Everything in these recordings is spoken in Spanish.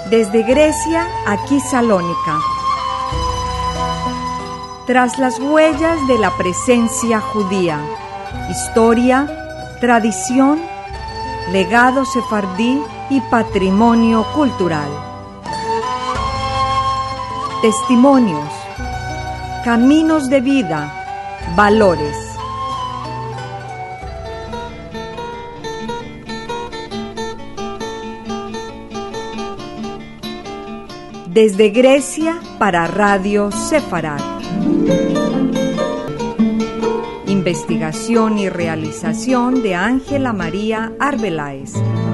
Desde Grecia, aquí Salónica. Tras las huellas de la presencia judía, historia, tradición, legado sefardí y patrimonio cultural. Testimonios, caminos de vida, valores. Desde Grecia para Radio Sefarad. Investigación y realización de Ángela María Arbeláez.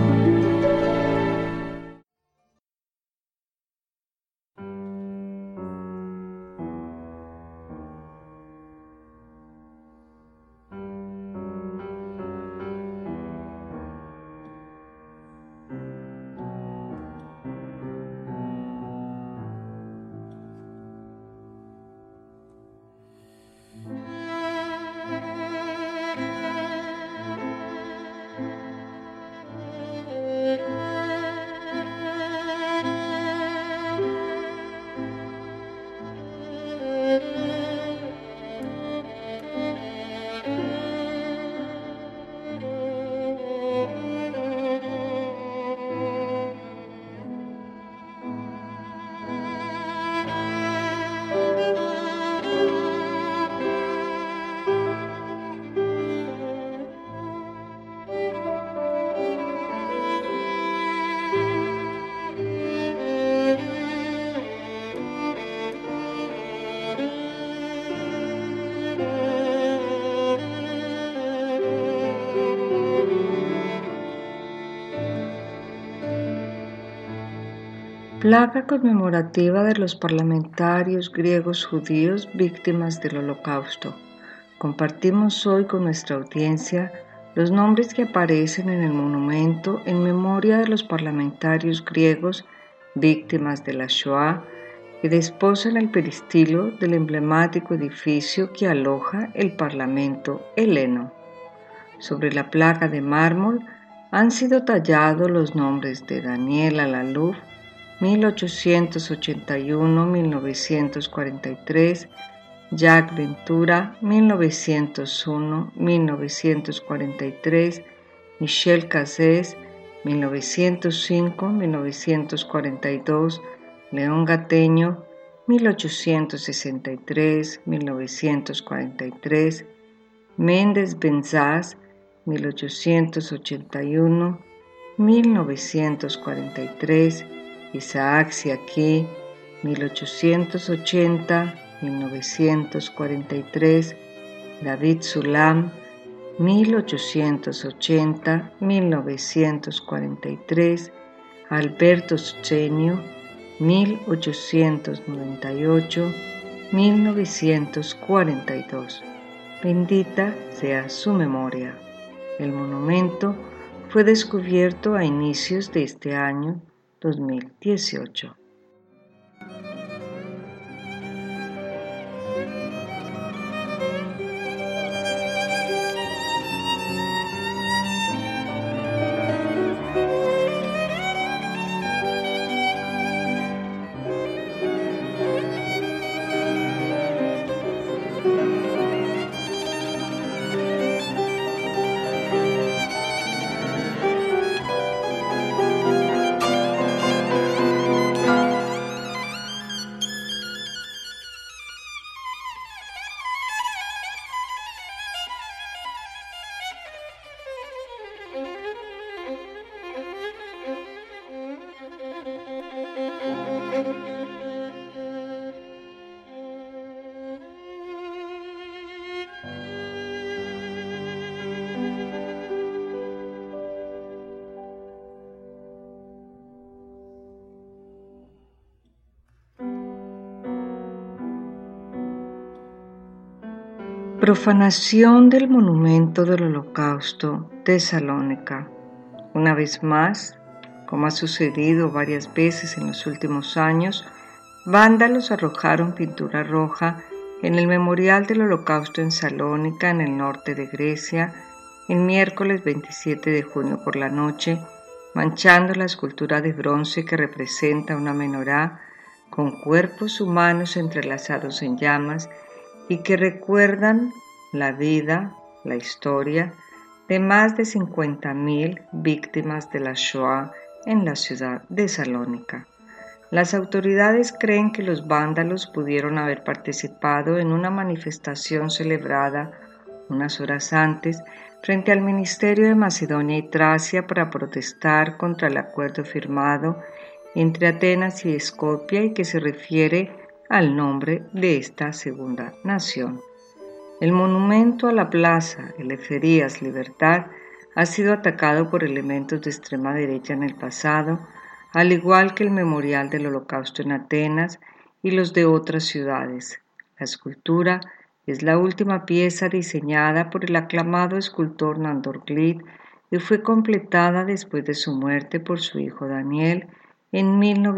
Placa conmemorativa de los parlamentarios griegos judíos víctimas del Holocausto. Compartimos hoy con nuestra audiencia los nombres que aparecen en el monumento en memoria de los parlamentarios griegos víctimas de la Shoah que desposan el peristilo del emblemático edificio que aloja el Parlamento heleno. Sobre la placa de mármol han sido tallados los nombres de Daniel Alaluf, 1881-1943, Jack Ventura, 1901-1943, Michel Cassés, 1905-1942, León Gateño, 1863-1943, Méndez Benzás, 1881-1943, Isaac Siaki, 1880-1943, David Sulam, 1880-1943, Alberto Scenio, 1898-1942. Bendita sea su memoria. El monumento fue descubierto a inicios de este año 2018. Profanación del monumento del Holocausto de Salónica. Una vez más, como ha sucedido varias veces en los últimos años, vándalos arrojaron pintura roja en el Memorial del Holocausto en Salónica, en el norte de Grecia, el miércoles 27 de junio por la noche, manchando la escultura de bronce que representa una menorá con cuerpos humanos entrelazados en llamas y que recuerdan la vida, la historia de más de 50.000 víctimas de la Shoah en la ciudad de Salónica. Las autoridades creen que los vándalos pudieron haber participado en una manifestación celebrada unas horas antes frente al Ministerio de Macedonia y Tracia para protestar contra el acuerdo firmado entre Atenas y Escopia y que se refiere al nombre de esta segunda nación. El monumento a la plaza Eleftherías Libertad ha sido atacado por elementos de extrema derecha en el pasado, al igual que el memorial del Holocausto en Atenas y los de otras ciudades. La escultura es la última pieza diseñada por el aclamado escultor Nandor Glid y fue completada después de su muerte por su hijo Daniel en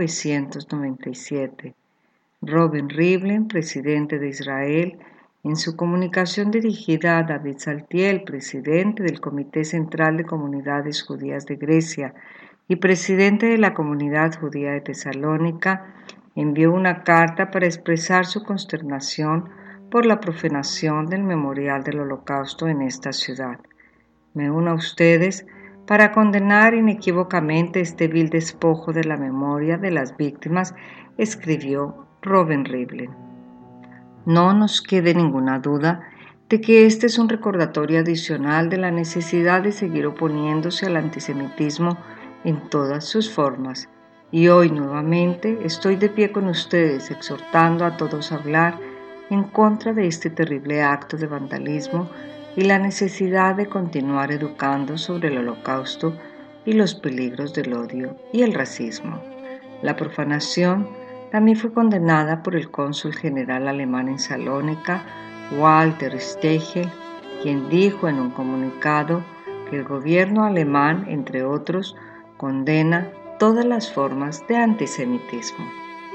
1997. Reuven Rivlin, presidente de Israel, en su comunicación dirigida a David Saltiel, presidente del Comité Central de Comunidades Judías de Grecia y presidente de la Comunidad Judía de Tesalónica, envió una carta para expresar su consternación por la profanación del memorial del Holocausto en esta ciudad. Me uno a ustedes para condenar inequívocamente este vil despojo de la memoria de las víctimas, escribió Reuven Rivlin. No nos quede ninguna duda de que este es un recordatorio adicional de la necesidad de seguir oponiéndose al antisemitismo en todas sus formas. Y hoy nuevamente estoy de pie con ustedes exhortando a todos a hablar en contra de este terrible acto de vandalismo y la necesidad de continuar educando sobre el Holocausto y los peligros del odio y el racismo. La profanación también fue condenada por el cónsul general alemán en Salónica, Walter Stechel, quien dijo en un comunicado que el gobierno alemán, entre otros, condena todas las formas de antisemitismo.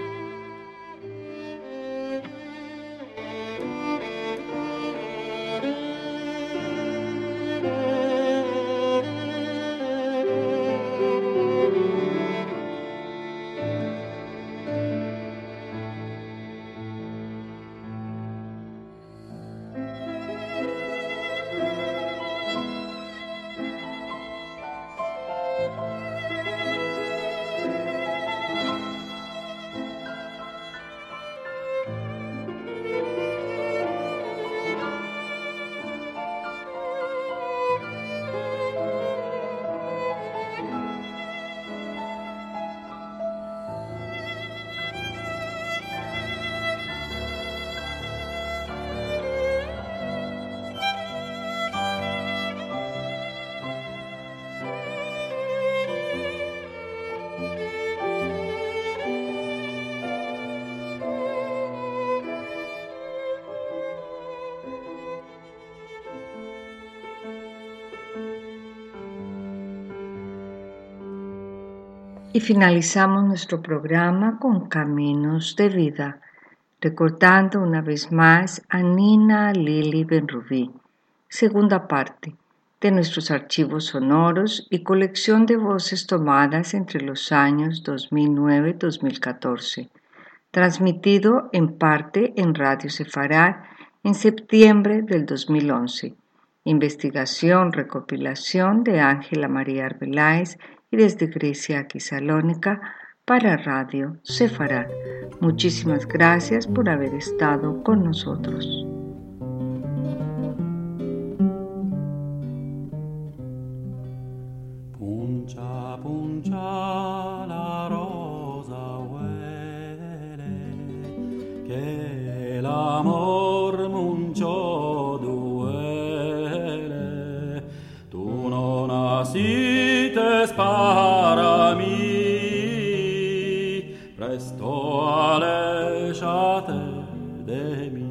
Y finalizamos nuestro programa con Caminos de Vida, recordando una vez más a Nina Lili Ben-Ruvi, segunda parte de nuestros archivos sonoros y colección de voces tomadas entre los años 2009-2014, transmitido en parte en Radio Sefarad en septiembre del 2011. Investigación, recopilación de Ángela María Arbeláez y desde Grecia a Salónica para Radio Sefarad. Muchísimas gracias por haber estado con nosotros. Puncha, puncha, la rosa huele, que el amor mucho duele. Tú no naciste para mí, presto aléjate de mí.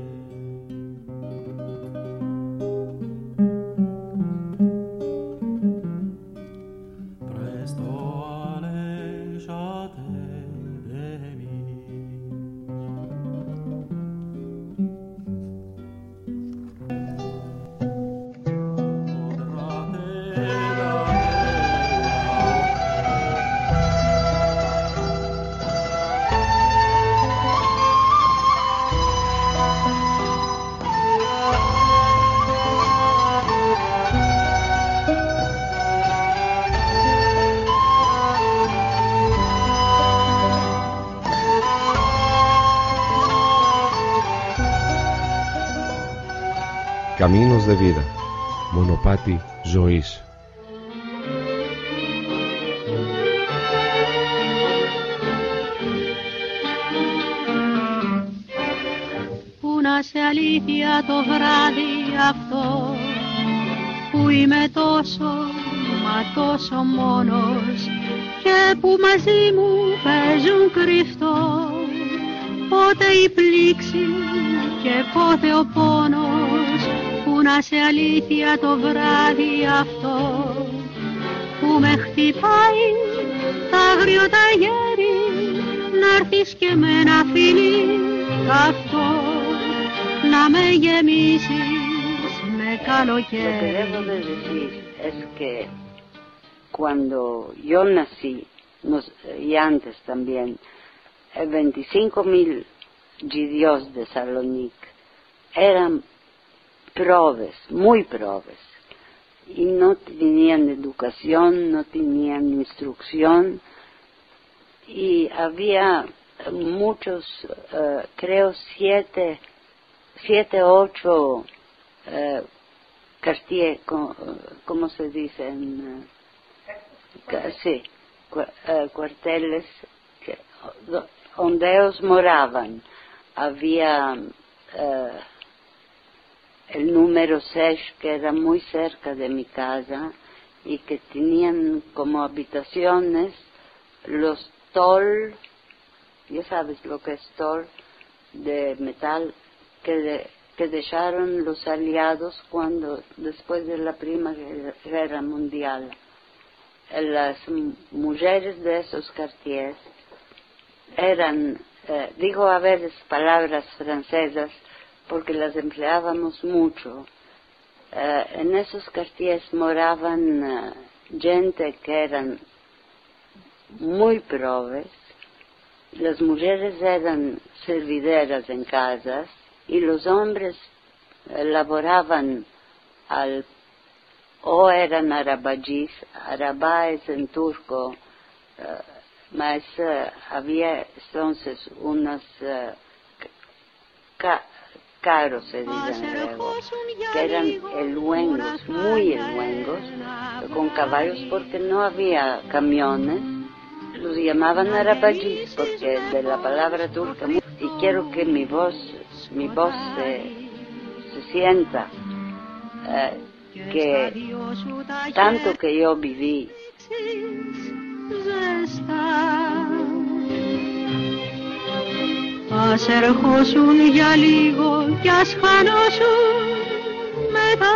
Caminos de vida, μονοπάτι ζωής. Πού να σε αλήθεια το βράδυ αυτό που είμαι τόσο, μα τόσο μόνος και που μαζί μου παίζουν κρυφτό πότε η πλήξη και πότε ο πόνος. Πού να σε αλήθεια το βράδυ αυτό που με χτυπάει τ' άγριο ταγέρι να'ρθεις και με ένα φιλί καυτό να με γεμίσεις με καλοκαίρι. Lo que debo de decir es que cuando yo nací, y antes también, 25.000 judíos de Salonique eran pobres, muy pobres, y no tenían educación, no tenían instrucción, y había muchos, creo 7, 8 quartiers, ¿cómo se dice? Sí, cuarteles donde ellos moraban. Había el número 6, que era muy cerca de mi casa, y que tenían como habitaciones los tol, ya sabes lo que es tol, de metal, que dejaron los aliados después de la Primera Guerra Mundial. Las mujeres de esos quartiers eran, digo a veces palabras francesas porque las empleábamos mucho. En esos quartiers moraban gente que eran muy pobres, las mujeres eran servideras en casas y los hombres laboraban o eran arabajís, arabá es en turco, mas había entonces unos caros, se dicen luego, que eran luengos, muy luengos, con caballos porque no había camiones, los llamaban arabajís porque de la palabra turca, y quiero que mi voz se sienta, que tanto que yo viví. Ας ερχόσουν για λίγο κι ας χανόσουν μετά.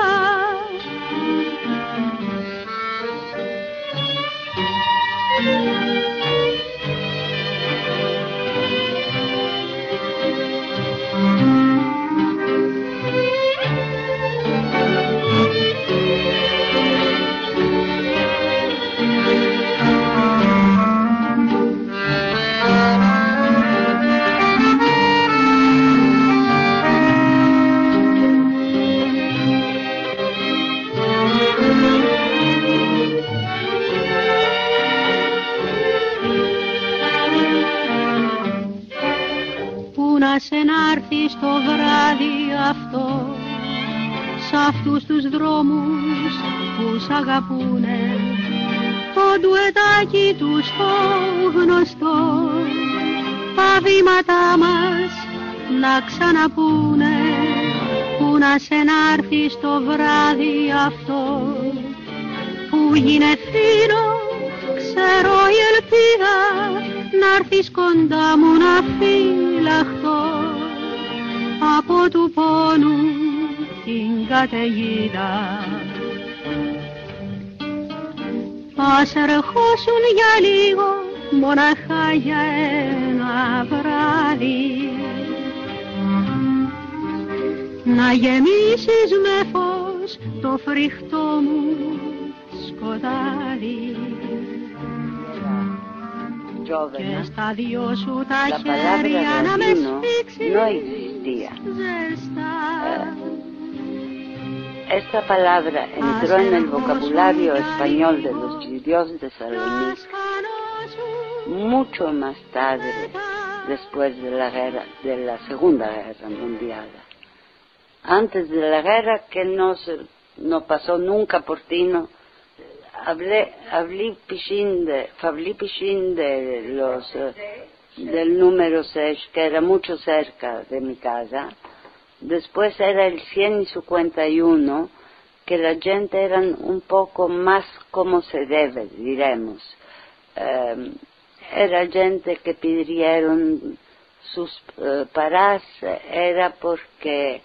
Να'ρθείς το βράδυ αυτό σ' αυτούς τους δρόμους που σ' αγαπούνε, το ντουετάκι τους το γνωστό, τα βήματά μας να ξαναπούνε. Πού να σε να'ρθείς το βράδυ αυτό που γίνε φίνο, ξέρω η ελπίδα να'ρθείς κοντά μου να φυλαχτώ από του πόνου την καταιγίδα. Ας ερχόσουν για λίγο, μοναχά για ένα βράδυ, να γεμίσεις με φως το φρικτό μου σκοτάδι. Jovena, la palabra rabino no existía. Esta palabra entró en el vocabulario español de los judíos de Salonique mucho más tarde, después de la Segunda Guerra Mundial. antes de la guerra, que no pasó nunca por Tino. Hablé pichín del número 6, que era mucho cerca de mi casa. Después era el 151, que la gente eran un poco más como se debe, diremos. Era gente que pidieron sus parás, era porque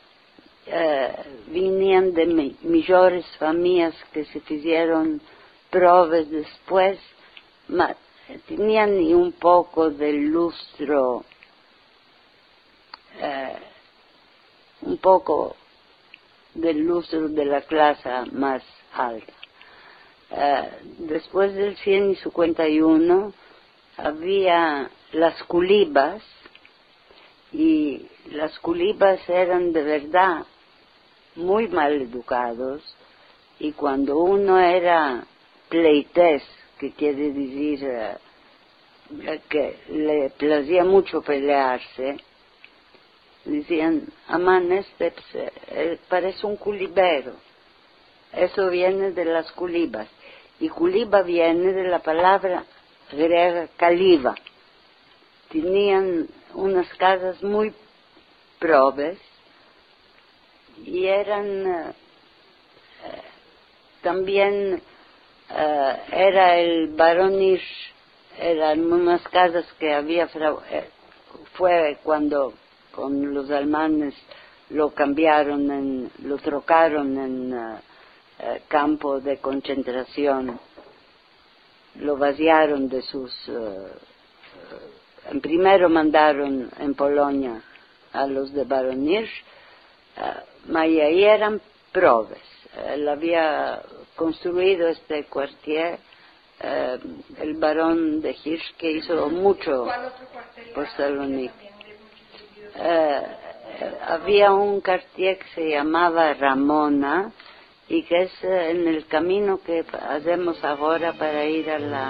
venían de mejores familias que se hicieron pruebas después, tenían un poco del lustro, de la clase más alta. Después del 151 había las culibas, y las culibas eran de verdad muy mal educados, y cuando uno era pleités, que quiere decir que le placía mucho pelearse, decían, amán, este parece un culibero. Eso viene de las culibas, y culiba viene de la palabra griega caliba. Tenían unas casas muy probes, y eran también era el baronir, eran unas casas que había, fue cuando con los alemanes lo trocaron en campo de concentración, lo vaciaron de sus... primero mandaron en Polonia a los de Baronir, y ahí eran probes. Él había construido este cuartier, el barón de Hirsch, que hizo mucho por Salónica. Había un cuartier que se llamaba Ramona, y que es en el camino que hacemos ahora para ir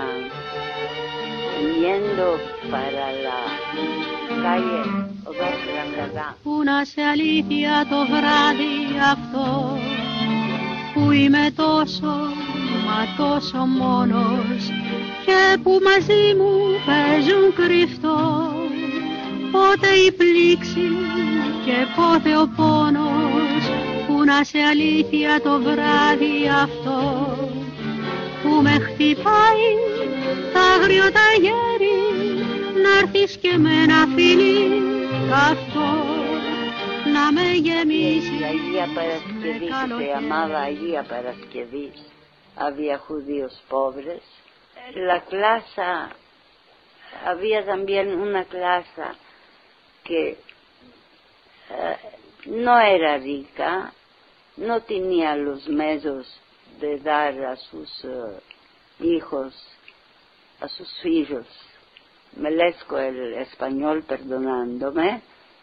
yendo para la calle Οδός. Πού σε αλήθεια το βράδυ αυτό που είμαι τόσο μα τόσο μόνος και που μαζί μου παίζουν κρυφτό πότε η πλήξη και πότε ο πόνος. Πού να σε αλήθεια το βράδυ αυτό που με χτυπάει τ' άγριο τα γέρι να'ρθεις και με ένα φιλί καυτό να με γεμίσει. La Iglesia Paraskevi, que se llamaba Iglesia Paraskevi, había judíos pobres. La clase, había también una clase que no era rica, no tenía los medios de dar a sus hijos, melezco el español perdonándome,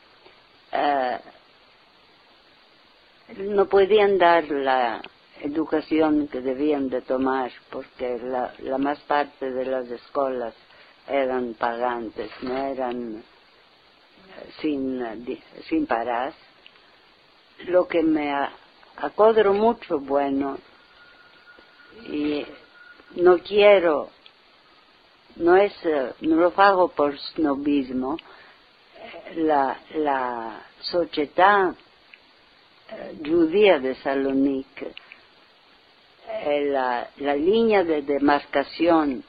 no podían dar la educación que debían de tomar, porque la más parte de las escuelas eran pagantes, no eran sin parar. Lo que me acodro mucho bueno, y no lo hago por snobismo, la sociedad judía de Salónica, la línea de demarcación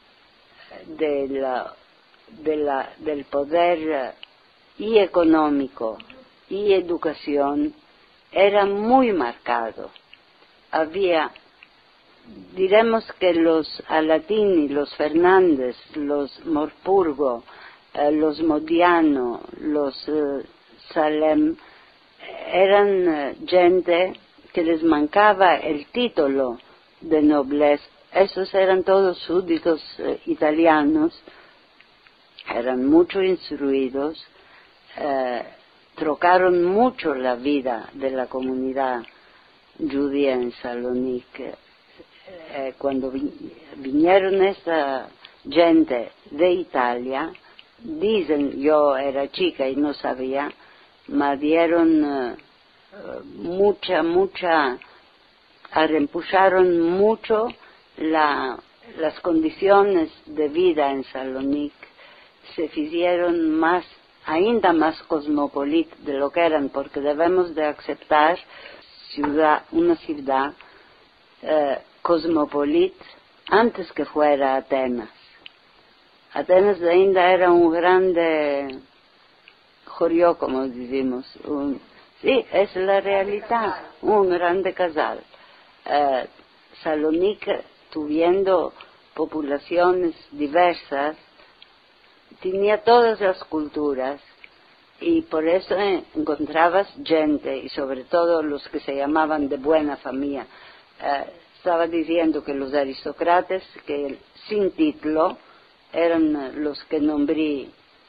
del poder y económico y educación era muy marcado. Había, diremos que los Alatini, los Fernández, los Morpurgo, los Modiano, los Salem, eran gente que les mancaba el título de nobleza. Esos eran todos súbditos italianos, eran mucho instruidos, trocaron mucho la vida de la comunidad judía en Salónica. Cuando vinieron esa gente de Italia, dicen, yo era chica y no sabía, me dieron reempujaron mucho las condiciones de vida en Salónica, se hicieron ainda más cosmopolita de lo que eran, porque debemos de aceptar una ciudad cosmopolita antes que fuera Atenas. Atenas ainda era un grande jorió, como decimos, sí, es la realidad, un grande casal. Salónica, tuviendo poblaciones diversas, tenía todas las culturas, y por eso encontrabas gente, y sobre todo los que se llamaban de buena familia. Estaba diciendo que los aristócratas, que sin título, eran los que nombré.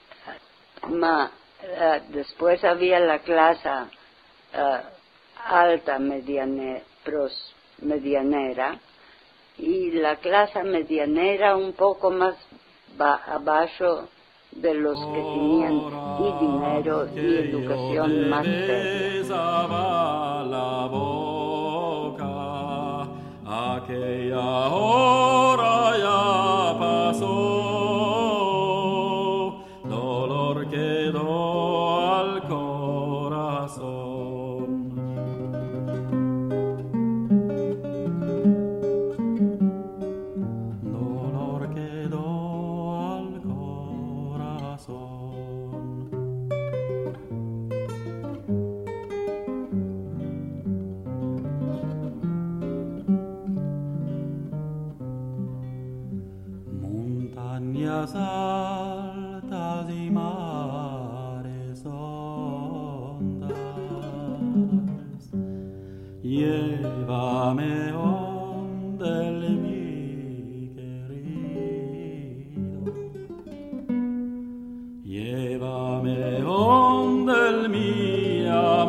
Después había la clase alta medianera, y la clase medianera un poco más abajo de los que tenían y dinero y educación más seria. Aquella hora ya pasó, dolor quedó al corazón. Dolor quedó al corazón. Montañas altas y mares hondas, llévame donde mi querido, llévame donde mi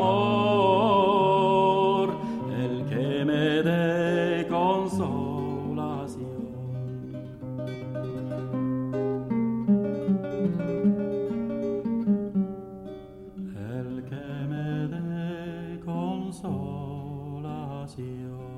amor, el que me dé consolación. El que me dé consolación.